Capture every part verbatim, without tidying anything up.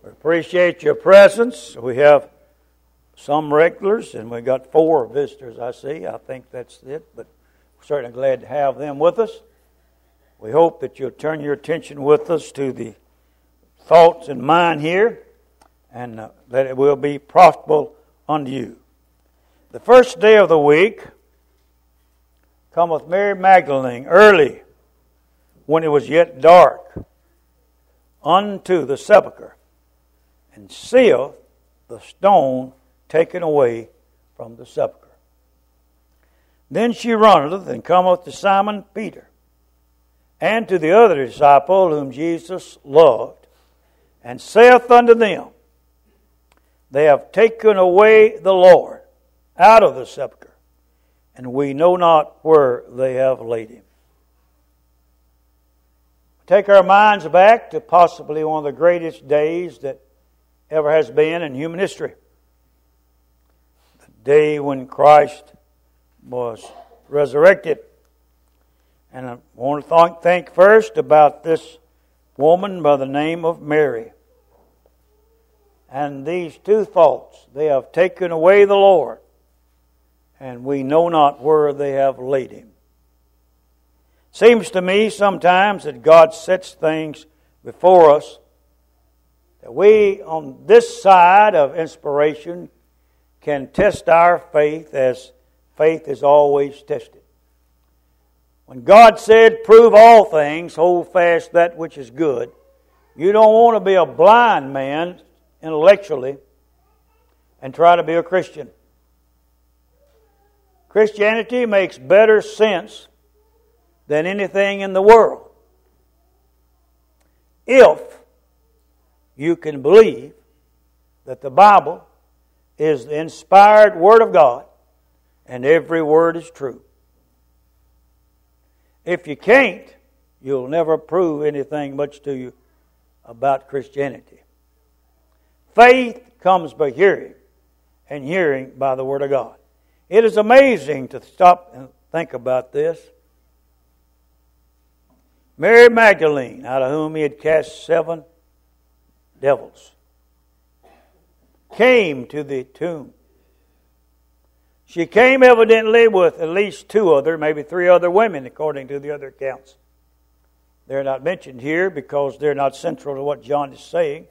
We appreciate your presence. We have some regulars, and we got four visitors, I see. I think that's it, but we're certainly glad to have them with us. We hope that you'll turn your attention with us to the thoughts in mind here, and uh, that it will be profitable unto you. The first day of the week cometh Mary Magdalene early, when it was yet dark, unto the sepulchre, and seeth the stone taken away from the sepulchre. Then she runneth and cometh to Simon Peter, and to the other disciple whom Jesus loved, and saith unto them, They have taken away the Lord out of the sepulchre, and we know not where they have laid him. Take our minds back to possibly one of the greatest days that ever has been in human history. The day when Christ was resurrected. And I want to think first about this woman by the name of Mary. And these two thoughts: they have taken away the Lord, and we know not where they have laid him. Seems to me sometimes that God sets things before us that we, on this side of inspiration, can test our faith as faith is always tested. When God said, prove all things, hold fast that which is good, you don't want to be a blind man intellectually and try to be a Christian. Christianity makes better sense than anything in the world if you can believe that the Bible is the inspired Word of God and every word is true. If you can't, you'll never prove anything much to you about Christianity. Faith comes by hearing, and hearing by the Word of God. It is amazing to stop and think about this. Mary Magdalene, out of whom he had cast seven devils, came to the tomb. She came evidently with at least two other, maybe three other women, according to the other accounts. They're not mentioned here because they're not central to what John is saying.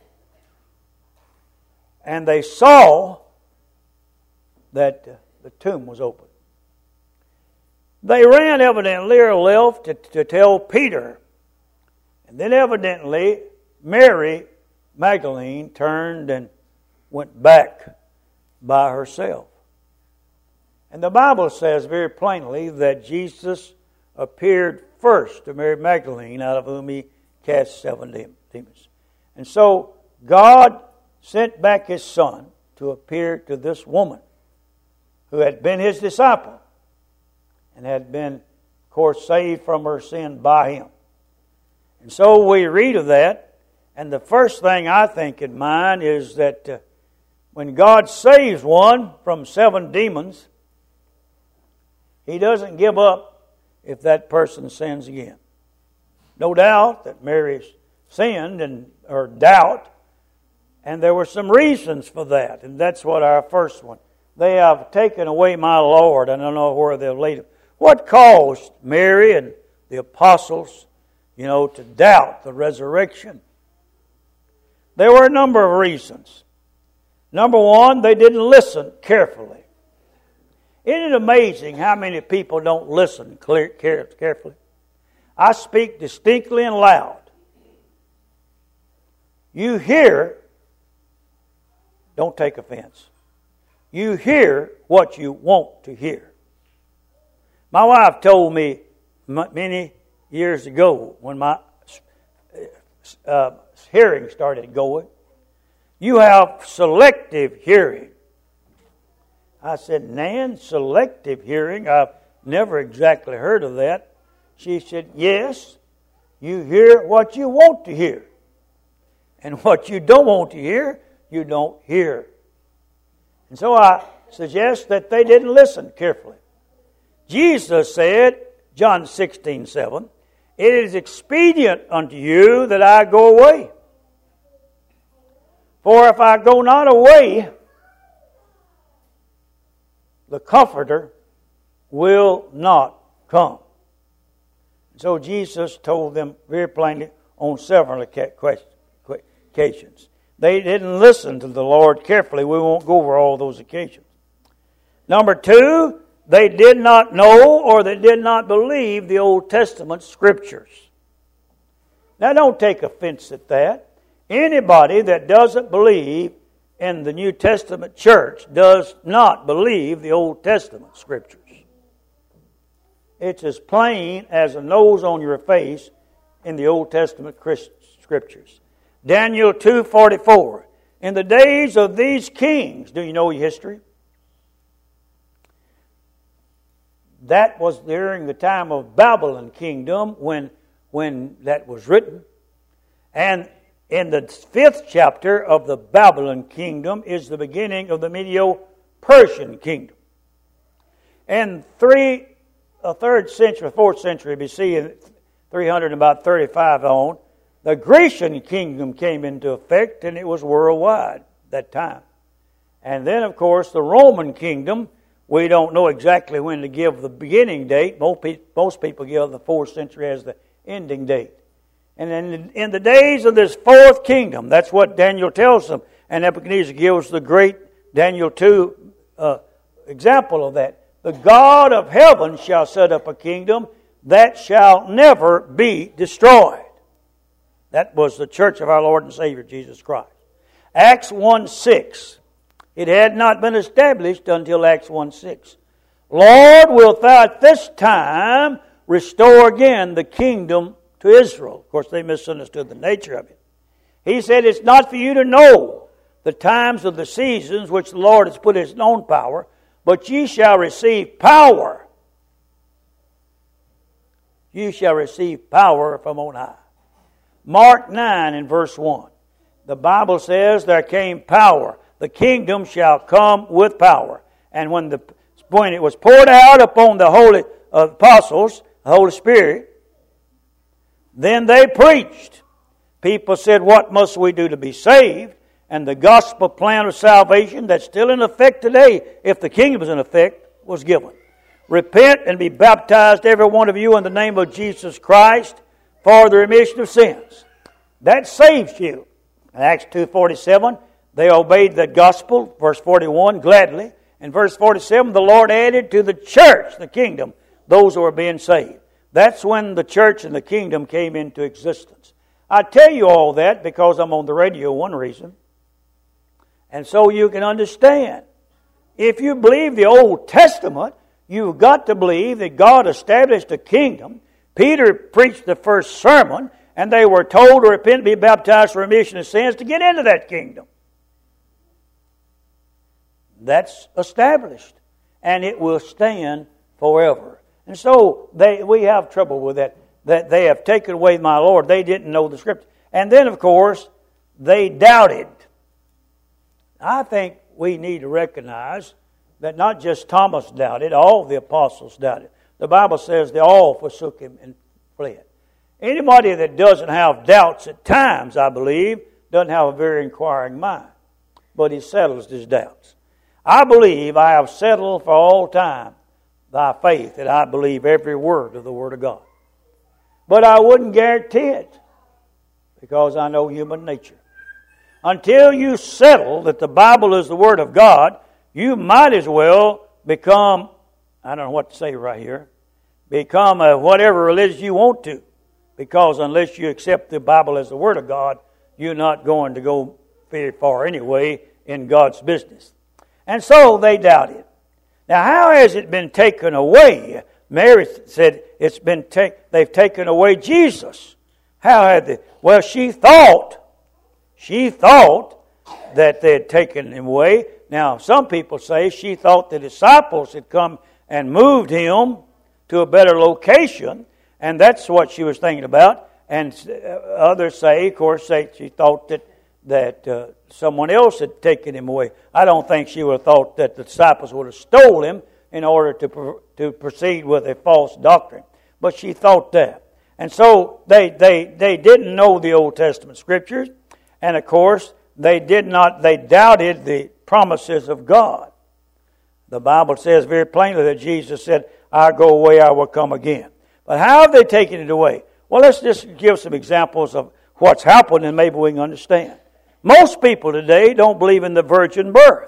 And they saw that the tomb was open. They ran evidently or left to, to tell Peter. And then evidently Mary Magdalene turned and went back by herself. And the Bible says very plainly that Jesus appeared first to Mary Magdalene, out of whom he cast seven demons. And so God sent back his Son to appear to this woman who had been his disciple and had been, of course, saved from her sin by him. And so we read of that, and the first thing I think in mind is that uh, when God saves one from seven demons, he doesn't give up if that person sins again. No doubt that Mary sinned, and or doubt, and there were some reasons for that, and that's what our first one. They have taken away my Lord, and I don't know where they've laid him. What caused Mary and the apostles, you know, to doubt the resurrection? There were a number of reasons. Number one, they didn't listen carefully. Isn't it amazing how many people don't listen clear, carefully? I speak distinctly and loud. You hear, don't take offense. You hear what you want to hear. My wife told me many years ago when my uh, hearing started going, you have selective hearing. I said, Nan, selective hearing? I've never exactly heard of that. She said, yes, you hear what you want to hear. And what you don't want to hear, you don't hear. And so I suggest that they didn't listen carefully. Jesus said, John sixteen seven, it is expedient unto you that I go away. For if I go not away, the Comforter will not come. So Jesus told them very plainly on several occasions. They didn't listen to the Lord carefully. We won't go over all those occasions. Number two, they did not know or they did not believe the Old Testament Scriptures. Now don't take offense at that. Anybody that doesn't believe in the New Testament church does not believe the Old Testament Scriptures. It's as plain as a nose on your face in the Old Testament Scriptures. Daniel two forty-four. In the days of these kings, do you know your history? That was during the time of Babylon kingdom when, when that was written. And in the fifth chapter of the Babylon kingdom is the beginning of the Medo-Persian kingdom. And three, a third century, fourth century B C, in three hundred and about thirty-five on, the Grecian kingdom came into effect, and it was worldwide at that time. And then, of course, the Roman kingdom, we don't know exactly when to give the beginning date. Most people give the fourth century as the ending date. And in, in the days of this fourth kingdom, that's what Daniel tells them. And Nebuchadnezzar gives the great Daniel two uh, example of that. The God of heaven shall set up a kingdom that shall never be destroyed. That was the church of our Lord and Savior, Jesus Christ. Acts one six. It had not been established until Acts one six. Lord, wilt thou at this time restore again the kingdom to Israel? Of course, they misunderstood the nature of it. He said, it's not for you to know the times of the seasons which the Lord has put in His own power, but ye shall receive power. You shall receive power from on high. Mark nine and verse one. The Bible says there came power. The kingdom shall come with power. And when the when it was poured out upon the holy uh, apostles, the Holy Spirit, then they preached. People said, what must we do to be saved? And the gospel plan of salvation that's still in effect today, if the kingdom is in effect, was given. Repent and be baptized, every one of you, in the name of Jesus Christ, for the remission of sins. That saves you. In Acts two forty-seven, they obeyed the gospel. Verse forty-one, gladly. In verse forty-seven, the Lord added to the church, the kingdom, those who were being saved. That's when the church and the kingdom came into existence. I tell you all that because I'm on the radio, one reason. And so you can understand. If you believe the Old Testament, you've got to believe that God established a kingdom. Peter preached the first sermon, and they were told to repent and be baptized for remission of sins to get into that kingdom. That's established, and it will stand forever. And so they, we have trouble with that, that they have taken away my Lord. They didn't know the Scripture. And then, of course, they doubted. I think we need to recognize that not just Thomas doubted, all the apostles doubted. The Bible says they all forsook Him and fled. Anybody that doesn't have doubts at times, I believe, doesn't have a very inquiring mind. But he settles his doubts. I believe I have settled for all time by faith that I believe every word of the Word of God. But I wouldn't guarantee it because I know human nature. Until you settle that the Bible is the Word of God, you might as well become, I don't know what to say right here, become a whatever religion you want to. Because unless you accept the Bible as the Word of God, you're not going to go very far anyway in God's business. And so they doubted. Now, how has it been taken away? Mary said it's been ta- they've taken away Jesus. How had they? Well, she thought, she thought that they had taken him away. Now, some people say she thought the disciples had come and moved him to a better location, and that's what she was thinking about. And others say, of course, say she thought that that uh, someone else had taken him away. I don't think she would have thought that the disciples would have stole him in order to pro- to proceed with a false doctrine. But she thought that. And so they, they, they didn't know the Old Testament Scriptures. And of course, they did not, they doubted the promises of God. The Bible says very plainly that Jesus said, "I go away, I will come again." But how have they taken it away? Well, let's just give some examples of what's happened and maybe we can understand. Most people today don't believe in the virgin birth.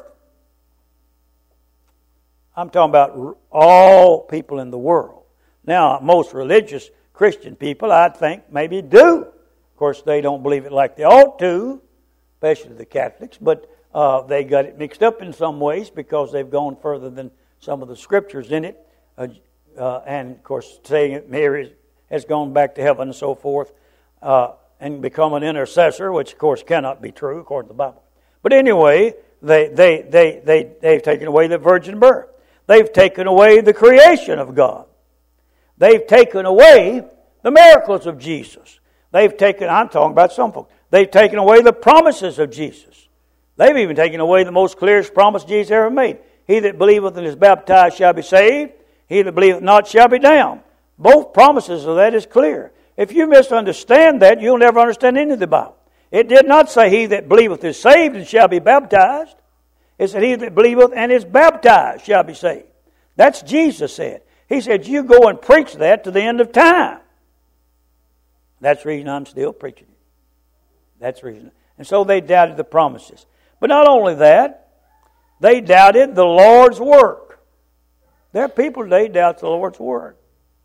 I'm talking about all people in the world. Now, most religious Christian people, I think, maybe do. Of course, they don't believe it like they ought to, especially the Catholics, but uh, they got it mixed up in some ways because they've gone further than some of the scriptures in it. Uh, uh, and, of course, saying that Mary has gone back to heaven and so forth, uh, and become an intercessor, which, of course, cannot be true according to the Bible. But anyway, they, they, they, they, they've taken away the virgin birth. They've taken away the creation of God. They've taken away the miracles of Jesus. They've taken, I'm talking about some folks, they've taken away the promises of Jesus. They've even taken away the most clearest promise Jesus ever made. He that believeth and is baptized shall be saved. He that believeth not shall be damned. Both promises of that is clear. If you misunderstand that, you'll never understand any of the Bible. It did not say he that believeth is saved and shall be baptized. It said he that believeth and is baptized shall be saved. That's Jesus said. He said, you go and preach that to the end of time. That's the reason I'm still preaching it. That's the reason. And so they doubted the promises. But not only that, they doubted the Lord's work. There are people today doubt the Lord's work.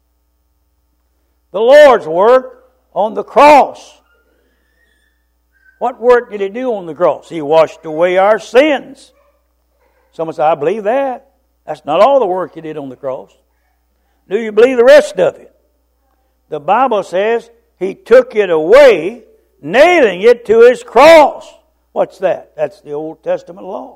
The Lord's work on the cross. What work did He do on the cross? He washed away our sins. Someone said, I believe that. That's not all the work He did on the cross. Do you believe the rest of it? The Bible says He took it away, nailing it to His cross. What's that? That's the Old Testament law.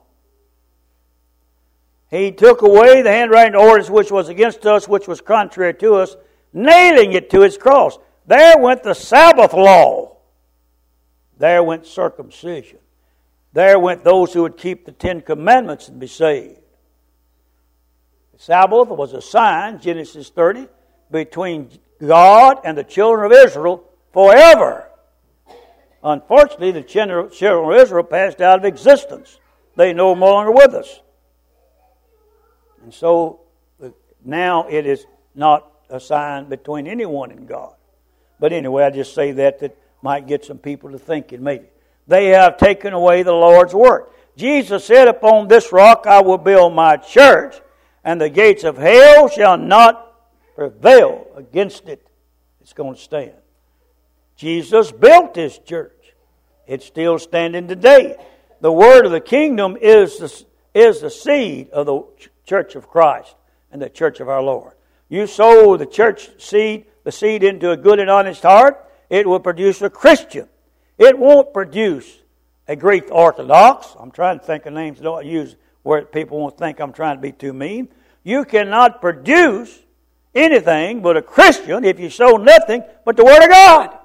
He took away the handwriting ordinance which was against us, which was contrary to us, nailing it to His cross. There went the Sabbath law. There went circumcision. There went those who would keep the Ten Commandments and be saved. The Sabbath was a sign, Genesis thirty, between God and the children of Israel forever. Unfortunately, the children of Israel passed out of existence. They no longer with us. And so now it is not a sign between anyone and God. But anyway, I just say that that might get some people to thinking maybe. They have taken away the Lord's work. Jesus said, upon this rock I will build my church, and the gates of hell shall not prevail against it. It's going to stand. Jesus built His church. It's still standing today. The word of the kingdom is the, is the seed of the church of Christ and the church of our Lord. You sow the church seed, the seed into a good and honest heart, it will produce a Christian. It won't produce a Greek Orthodox. I'm trying to think of names I don't use where people won't think I'm trying to be too mean. You cannot produce anything but a Christian if you sow nothing but the Word of God.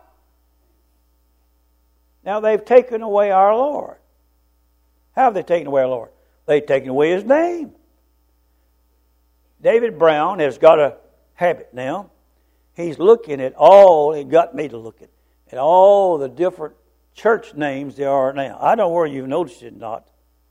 Now they've taken away our Lord. How have they taken away our Lord? They've taken away His name. David Brown has got a habit now. He's looking at all, he got me to look at, at all the different church names there are now. I don't know whether you've noticed it or not.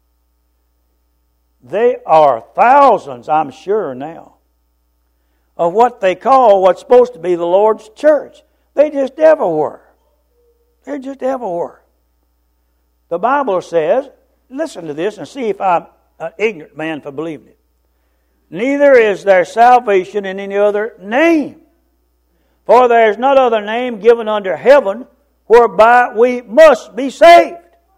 They are thousands, I'm sure now, of what they call what's supposed to be the Lord's church. They just everywhere. They're just everywhere. The Bible says, listen to this and see if I'm an ignorant man for believing it. Neither is there salvation in any other name. For there is not other name given under heaven whereby we must be saved.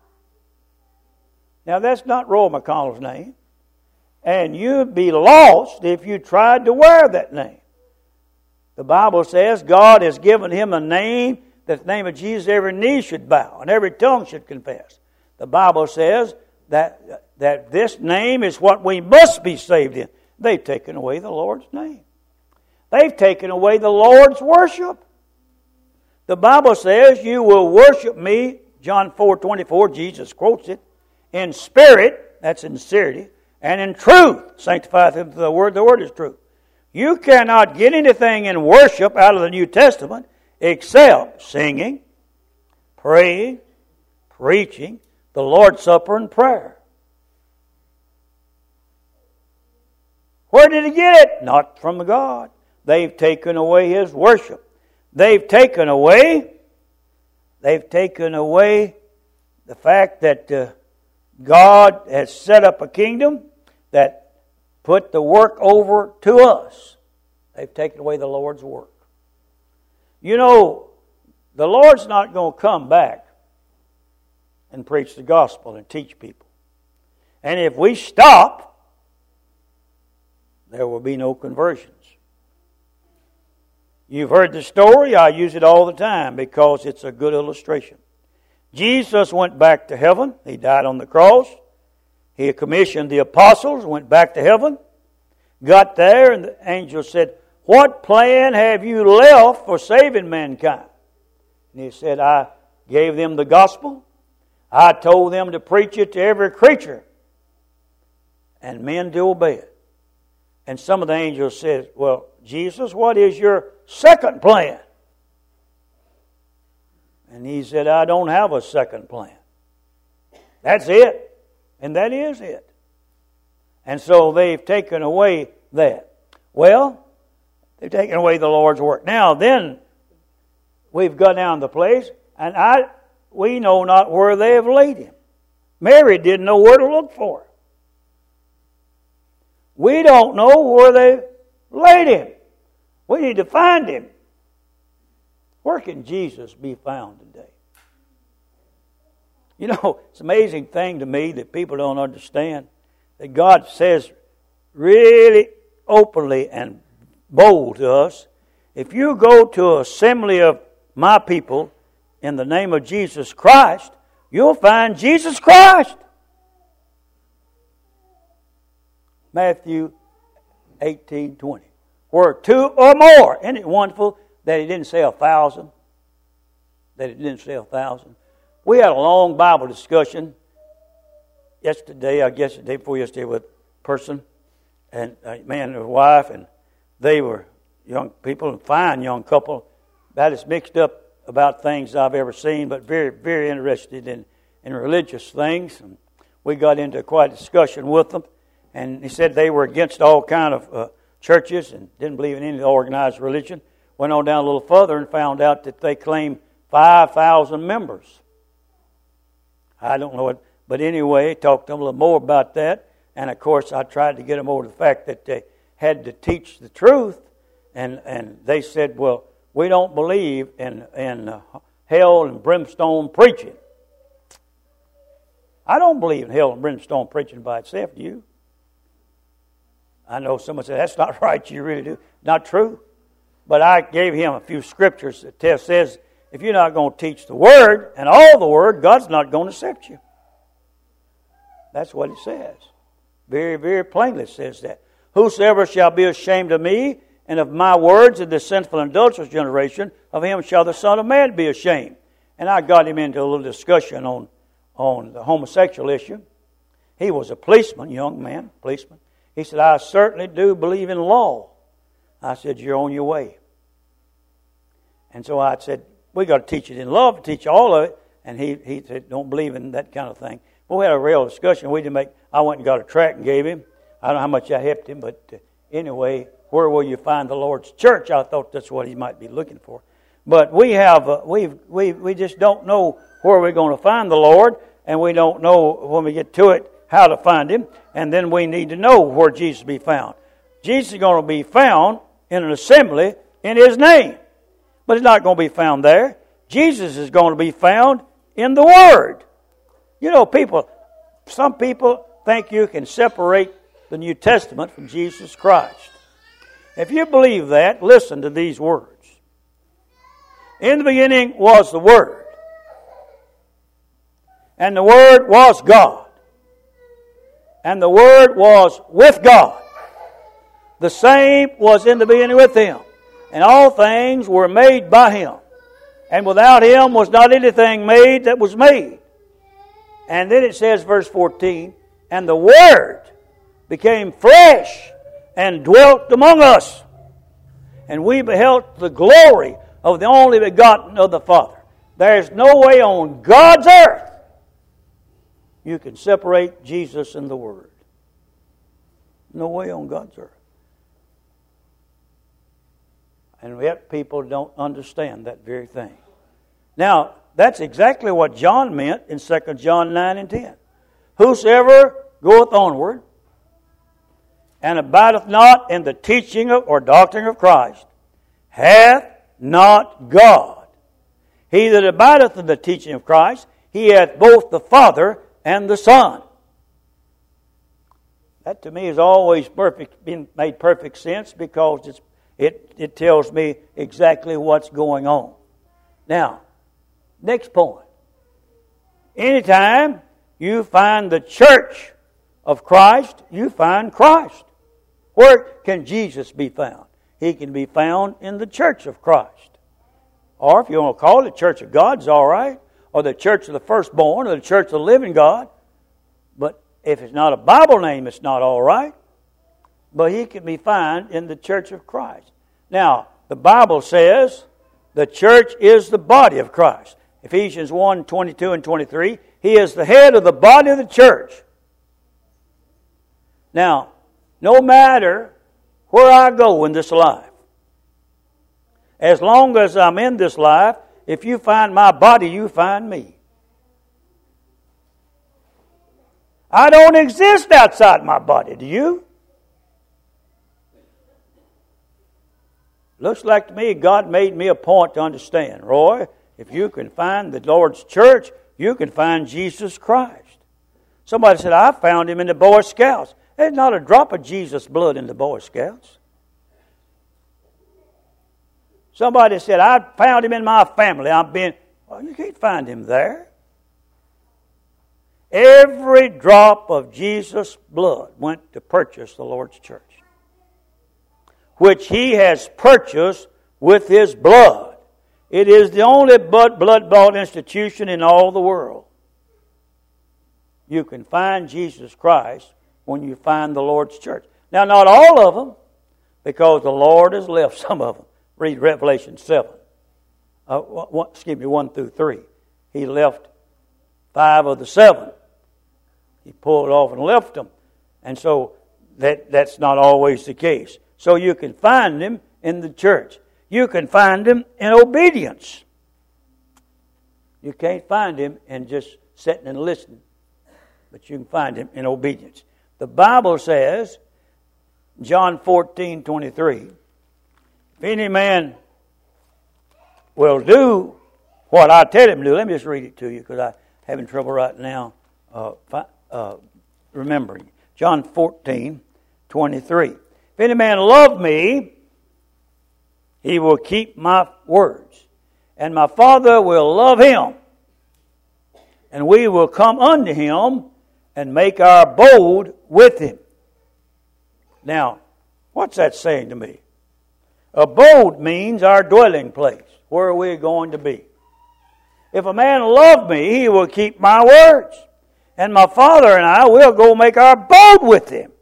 Now that's not Roy McConnell's name. And you'd be lost if you tried to wear that name. The Bible says God has given him a name that the name of Jesus every knee should bow and every tongue should confess. The Bible says that, that this name is what we must be saved in. They've taken away the Lord's name. They've taken away the Lord's worship. The Bible says you will worship me, John four twenty-four, Jesus quotes it, in spirit, that's sincerity, and in truth, sanctify them through the Word, the Word is truth. You cannot get anything in worship out of the New Testament except singing, praying, preaching, the Lord's Supper and prayer. Where did he get it? Not from God. They've taken away his worship. They've taken away, they've taken away the fact that uh, God has set up a kingdom that put the work over to us. They've taken away the Lord's work. You know, the Lord's not going to come back and preach the gospel and teach people. And if we stop, there will be no conversions. You've heard the story. I use it all the time because it's a good illustration. Jesus went back to heaven. He died on the cross. He commissioned the apostles, went back to heaven, got there, and the angel said, "What plan have you left for saving mankind?" And he said, "I gave them the gospel. I told them to preach it to every creature, and men to obey it." And some of the angels said, "Well, Jesus, what is your second plan?" And he said, "I don't have a second plan. That's it. And that is it." And so they've taken away that. Well, they've taken away the Lord's work. Now then, we've got down to the place, and I we know not where they have laid him. Mary didn't know where to look for him. We don't know where they laid him. We need to find him. Where can Jesus be found today? You know, it's an amazing thing to me that people don't understand. That God says really openly and bold to us, if you go to an assembly of my people in the name of Jesus Christ, you'll find Jesus Christ. Matthew eighteen twenty. Where two or more. Isn't it wonderful that he didn't say a thousand? That he didn't say a thousand. We had a long Bible discussion yesterday, I guess the day before yesterday, with a person, and a man and his wife, and they were young people, a fine young couple, about as mixed up about things I've ever seen, but very, very interested in, in religious things. And we got into quite a discussion with them, and he said they were against all kind of uh, churches and didn't believe in any organized religion. Went on down a little further and found out that they claim five thousand members. I don't know it, but anyway, talked to them a little more about that. And of course, I tried to get them over the fact that they had to teach the truth. And, and they said, well, we don't believe in, in uh, hell and brimstone preaching. I don't believe in hell and brimstone preaching by itself, do you? I know someone said, that's not right, you really do. Not true. But I gave him a few scriptures that tell, says, if you're not going to teach the Word and all the Word, God's not going to accept you. That's what it says. Very, very plainly says that. Whosoever shall be ashamed of me and of my words in this sinful and adulterous generation, of him shall the Son of Man be ashamed. And I got him into a little discussion on, on the homosexual issue. He was a policeman, young man, policeman. He said, I certainly do believe in law. I said, you're on your way. And so I said, we got to teach it in love, teach all of it. And he, he said, don't believe in that kind of thing. But we had a real discussion. We didn't make. I went and got a tract and gave him. I don't know how much I helped him, but uh, anyway, where will you find the Lord's church? I thought that's what he might be looking for. But we have, uh, we we we just don't know where we're going to find the Lord, and we don't know when we get to it how to find him. And then we need to know where Jesus be found. Jesus is going to be found in an assembly in his name. But it's not going to be found there. Jesus is going to be found in the Word. You know, people, some people think you can separate the New Testament from Jesus Christ. If you believe that, listen to these words. In the beginning was the Word, and the Word was God, and the Word was with God. The same was in the beginning with Him, and all things were made by Him. And without Him was not anything made that was made. And then it says, verse fourteen, and the Word became flesh and dwelt among us. And we beheld the glory of the only begotten of the Father. There is no way on God's earth you can separate Jesus and the Word. No way on God's earth. And yet people don't understand that very thing. Now, that's exactly what John meant in Second John nine and ten. Whosoever goeth onward and abideth not in the teaching of, or doctrine of Christ hath not God. He that abideth in the teaching of Christ, he hath both the Father and the Son. That to me has always perfect, been made perfect sense because it's, it, it tells me exactly what's going on. Now, next point. Anytime you find the church of Christ, you find Christ. Where can Jesus be found? He can be found in the church of Christ. Or if you want to call it the church of God, it's all right. Or the church of the firstborn, or the church of the living God. But if it's not a Bible name, it's not all right. But he can be found in the church of Christ. Now, the Bible says the church is the body of Christ. Ephesians one, twenty-two and twenty-three. He is the head of the body of the church. Now, no matter where I go in this life, as long as I'm in this life, if you find my body, you find me. I don't exist outside my body, do you? Looks like to me God made me a point to understand. Roy, if you can find the Lord's church, you can find Jesus Christ. Somebody said, I found him in the Boy Scouts. There's not a drop of Jesus' blood in the Boy Scouts. Somebody said, I found him in my family. I've been, well, you can't find him there. Every drop of Jesus' blood went to purchase the Lord's church, which he has purchased with his blood. It is the only blood-bought institution in all the world. You can find Jesus Christ when you find the Lord's church. Now, not all of them, because the Lord has left some of them. Read Revelation seven. Uh, one, excuse me, one through three. He left five of the seven. He pulled off and left them. And so that, that's not always the case. So you can find them in the church. You can find him in obedience. You can't find him in just sitting and listening. But you can find him in obedience. The Bible says, John fourteen twenty-three, if any man will do what I tell him to do, let me just read it to you because I'm having trouble right now uh, uh, remembering. John fourteen twenty-three. If any man love me, he will keep my words, and my Father will love him, and we will come unto him and make our abode with him. Now, what's that saying to me? Abode means our dwelling place, where we're going to be. If a man love me, he will keep my words, and my Father and I will go make our abode with him.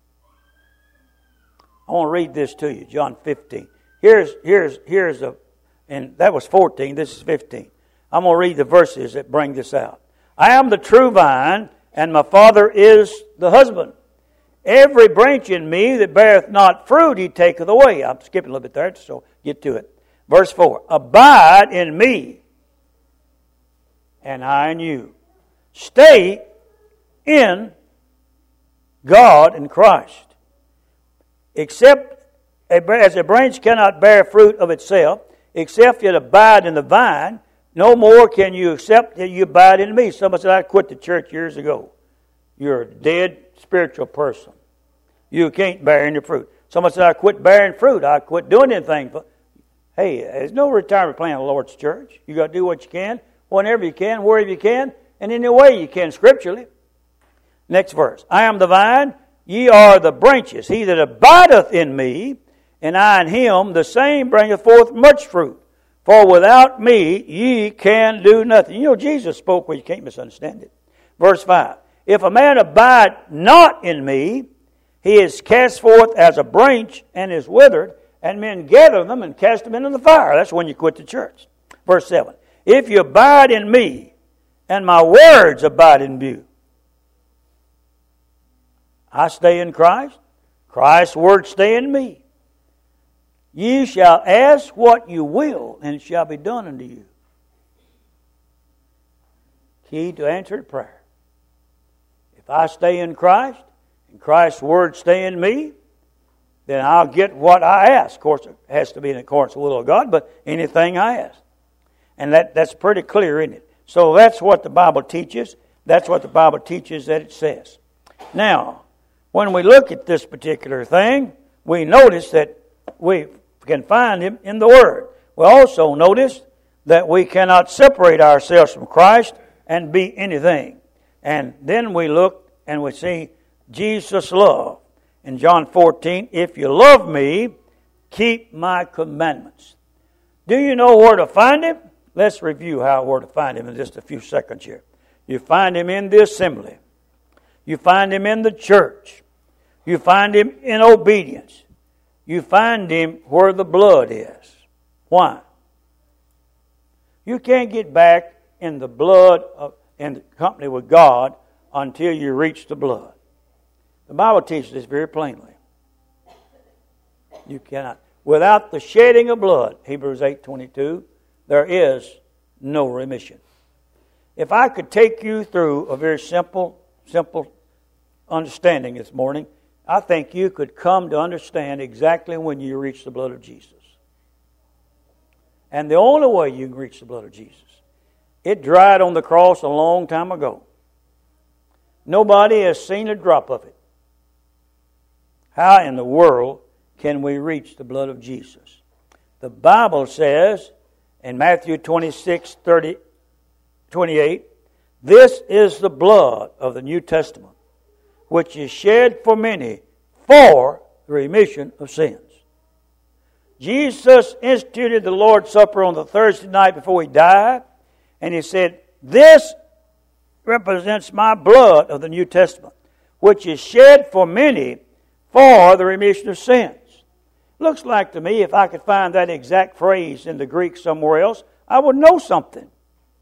I want to read this to you, John fifteen. Here's, here's, here's a, and that was fourteen, this is fifteen. I'm going to read the verses that bring this out. I am the true vine, and my Father is the husband. Every branch in me that beareth not fruit, he taketh away. I'm skipping a little bit there, so get to it. Verse four. Abide in me, and I in you. Stay in God and Christ. Except as a branch cannot bear fruit of itself, except it abide in the vine, no more can you accept that you abide in me. Somebody said, I quit the church years ago. You're a dead spiritual person. You can't bear any fruit. Somebody said, I quit bearing fruit. I quit doing anything. Hey, there's no retirement plan in the Lord's church. You got to do what you can, whenever you can, wherever you can, and any way you can scripturally. Next verse. I am the vine, ye are the branches. He that abideth in me, and I in him, the same bringeth forth much fruit. For without me ye can do nothing. You know, Jesus spoke where you can't misunderstand it. Verse five. If a man abide not in me, he is cast forth as a branch and is withered, and men gather them and cast them into the fire. That's when you quit the church. Verse seven. If you abide in me, and my words abide in you, I stay in Christ. Christ's word stay in me. Ye shall ask what you will, and it shall be done unto you. Key to answered prayer. If I stay in Christ, and Christ's word stay in me, then I'll get what I ask. Of course, it has to be in accordance with the will of God, but anything I ask. And that, that's pretty clear, isn't it? So that's what the Bible teaches. That's what the Bible teaches that it says. Now, when we look at this particular thing, we notice that we can find Him in the Word. We also notice that we cannot separate ourselves from Christ and be anything. And then we look and we see Jesus' love. In John fourteen, if you love me, keep my commandments. Do you know where to find Him? Let's review how where to find Him in just a few seconds here. You find Him in the assembly. You find Him in the church. You find Him in obedience. You find Him where the blood is. Why? You can't get back in the blood of, in the company with God until you reach the blood. The Bible teaches this very plainly. You cannot. Without the shedding of blood, Hebrews eight twenty-two, there is no remission. If I could take you through a very simple, simple understanding this morning, I think you could come to understand exactly when you reach the blood of Jesus. And the only way you can reach the blood of Jesus, it dried on the cross a long time ago. Nobody has seen a drop of it. How in the world can we reach the blood of Jesus? The Bible says in Matthew twenty-six, thirty, twenty-eight, this is the blood of the New Testament, which is shed for many for the remission of sins. Jesus instituted the Lord's Supper on the Thursday night before He died, and He said, this represents my blood of the New Testament, which is shed for many for the remission of sins. Looks like to me, if I could find that exact phrase in the Greek somewhere else, I would know something.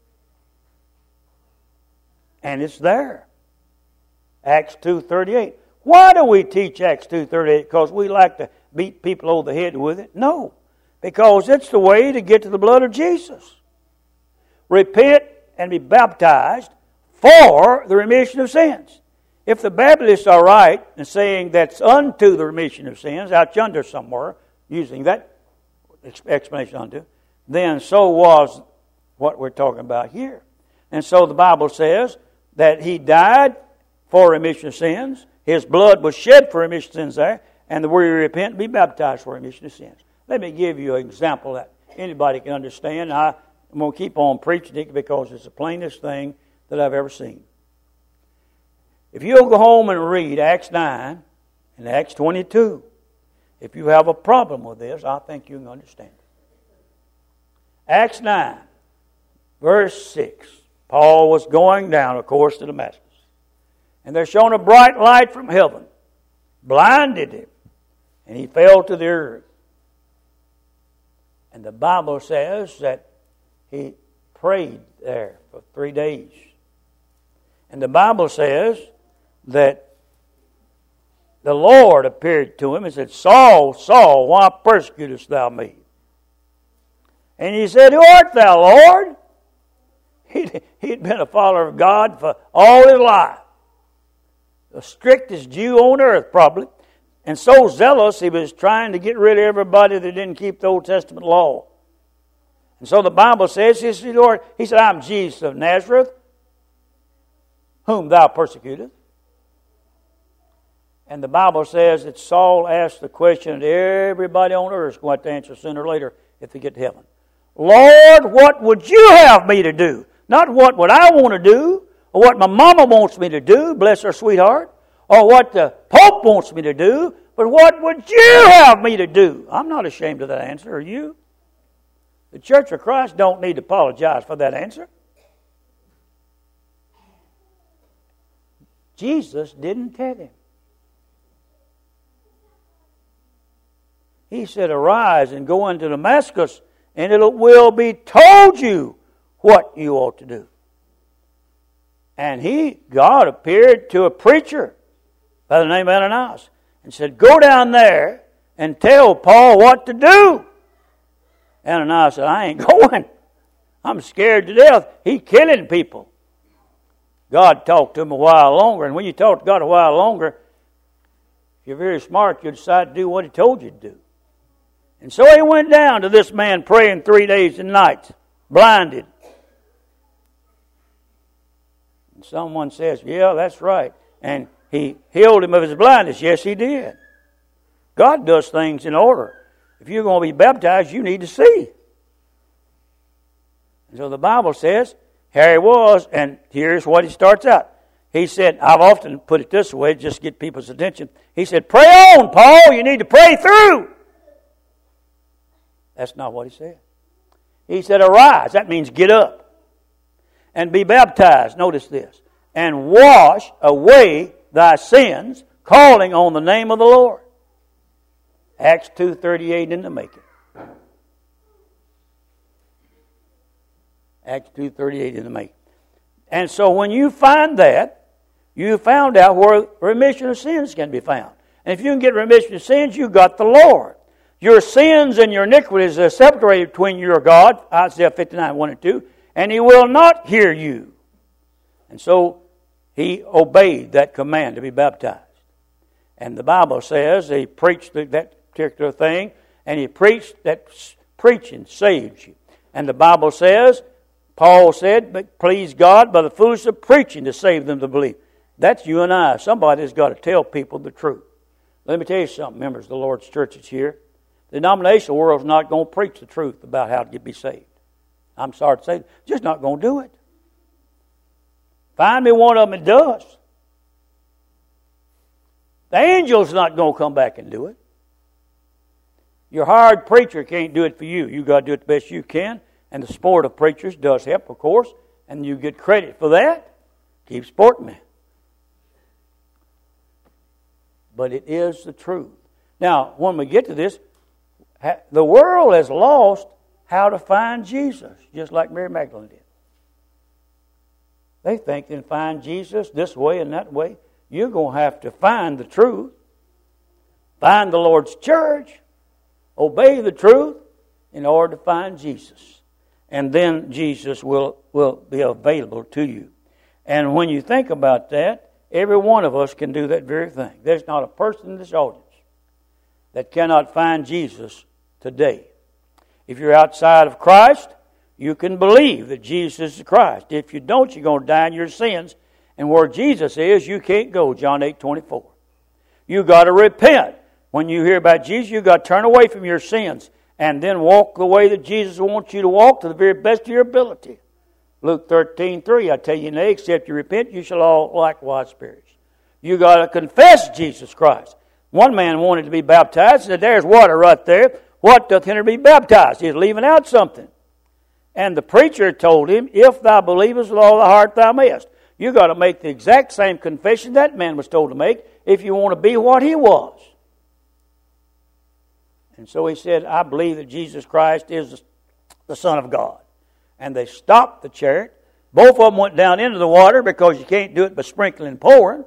And it's there. Acts two thirty-eight. Why do we teach Acts two thirty-eight? Because we like to beat people over the head with it? No. Because it's the way to get to the blood of Jesus. Repent and be baptized for the remission of sins. If the Baptists are right in saying that's unto the remission of sins, out yonder somewhere, using that explanation unto, then so was what we're talking about here. And so the Bible says that He died for remission of sins. His blood was shed for remission of sins there. And the word repent and be baptized for remission of sins. Let me give you an example that anybody can understand. I, I'm going to keep on preaching it because it's the plainest thing that I've ever seen. If you'll go home and read Acts nine and Acts twenty-two, if you have a problem with this, I think you can understand it. Acts nine, verse six. Paul was going down, of course, to Damascus. And there shone a bright light from heaven, blinded him, and he fell to the earth. And the Bible says that he prayed there for three days. And the Bible says that the Lord appeared to him and said, Saul, Saul, why persecutest thou me? And he said, Who art thou, Lord? He'd, he'd been a follower of God for all his life. The strictest Jew on earth, probably. And so zealous, he was trying to get rid of everybody that didn't keep the Old Testament law. And so the Bible says, he said, Lord, he said, I'm Jesus of Nazareth, whom thou persecutest. And the Bible says that Saul asked the question that everybody on earth is going to answer sooner or later if they get to heaven. Lord, what would you have me to do? Not what would I want to do, or what my mama wants me to do, bless her sweetheart, or what the Pope wants me to do, but what would you have me to do? I'm not ashamed of that answer, are you? The Church of Christ don't need to apologize for that answer. Jesus didn't tell him. He said, Arise and go into Damascus, and it will be told you what you ought to do. And he, God appeared to a preacher by the name of Ananias, and said, go down there and tell Paul what to do. Ananias said, I ain't going. I'm scared to death. He's killing people. God talked to him a while longer, and when you talk to God a while longer, if you're very smart, you decide to do what He told you to do. And so he went down to this man praying three days and nights, blinded. And someone says, yeah, that's right. And He healed him of his blindness. Yes, He did. God does things in order. If you're going to be baptized, you need to see. And so the Bible says, here he was, and here's what he starts out. He said, I've often put it this way, just to get people's attention. He said, pray on, Paul. You need to pray through. That's not what he said. He said, arise. That means get up. And be baptized. Notice this. And wash away thy sins, calling on the name of the Lord. Acts two thirty-eight in the making. Acts two thirty-eight in the making. And so when you find that, you found out where remission of sins can be found. And if you can get remission of sins, you got the Lord. Your sins and your iniquities are separated between you and God, Isaiah fifty-nine, one and two, and He will not hear you. And so he obeyed that command to be baptized. And the Bible says he preached that particular thing, and he preached that preaching saves you. And the Bible says, Paul said, but please God by the foolishness of preaching to save them to believe. That's you and I. Somebody's got to tell people the truth. Let me tell you something, members of the Lord's churches here. The denominational world's not going to preach the truth about how to be saved. I'm sorry to say, just not going to do it. Find me one of them that does. The angel's not going to come back and do it. Your hired preacher can't do it for you. You've got to do it the best you can. And the sport of preachers does help, of course. And you get credit for that. Keep sporting me. But it is the truth. Now, when we get to this, the world has lost how to find Jesus, just like Mary Magdalene did. They think they can find Jesus this way and that way. You're going to have to find the truth, find the Lord's church, obey the truth in order to find Jesus. And then Jesus will, will be available to you. And when you think about that, every one of us can do that very thing. There's not a person in this audience that cannot find Jesus today. If you're outside of Christ, you can believe that Jesus is Christ. If you don't, you're going to die in your sins. And where Jesus is, you can't go, John eight twenty-four. You've got to repent. When you hear about Jesus, you've got to turn away from your sins and then walk the way that Jesus wants you to walk to the very best of your ability. Luke thirteen three, I tell you, nay, except you repent, you shall all likewise perish. You've got to confess Jesus Christ. One man wanted to be baptized and said, there's water right there. What doth hinder be baptized? He's leaving out something. And the preacher told him, if thou believest with all thy heart thou mayest. You've got to make the exact same confession that man was told to make if you want to be what he was. And so he said, I believe that Jesus Christ is the Son of God. And they stopped the chariot. Both of them went down into the water because you can't do it by sprinkling and pouring.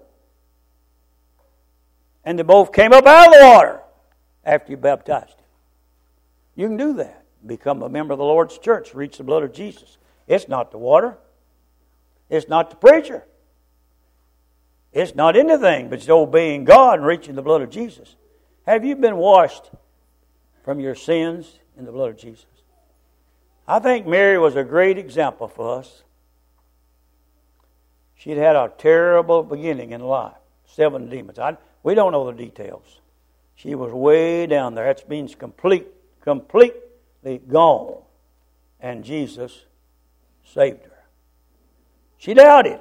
And they both came up out of the water after you baptized him. You can do that. Become a member of the Lord's church. Reach the blood of Jesus. It's not the water. It's not the preacher. It's not anything, but it's obeying God and reaching the blood of Jesus. Have you been washed from your sins in the blood of Jesus? I think Mary was a great example for us. She'd had a terrible beginning in life. Seven demons. I, we don't know the details. She was way down there. That means complete, completely gone. And Jesus saved her. She doubted.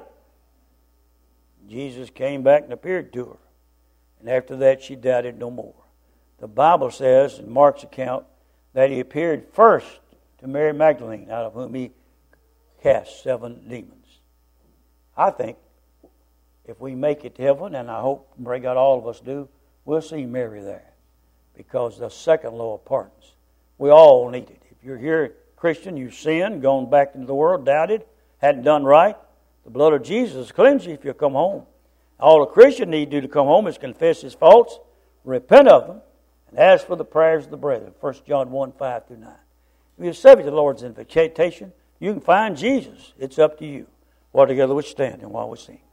Jesus came back and appeared to her. And after that, she doubted no more. The Bible says, in Mark's account, that he appeared first to Mary Magdalene, out of whom he cast seven demons. I think if we make it to heaven, and I hope, pray God, all of us do, we'll see Mary there. Because the second law of pardons. We all need it. If you're here, Christian, you've sinned, gone back into the world, doubted, hadn't done right, the blood of Jesus cleanses you if you come home. All a Christian need do to come home is confess his faults, repent of them, and ask for the prayers of the brethren. First John one, five through nine. If you're subject to the Lord's invitation, you can find Jesus. It's up to you. While together we stand and while we sing.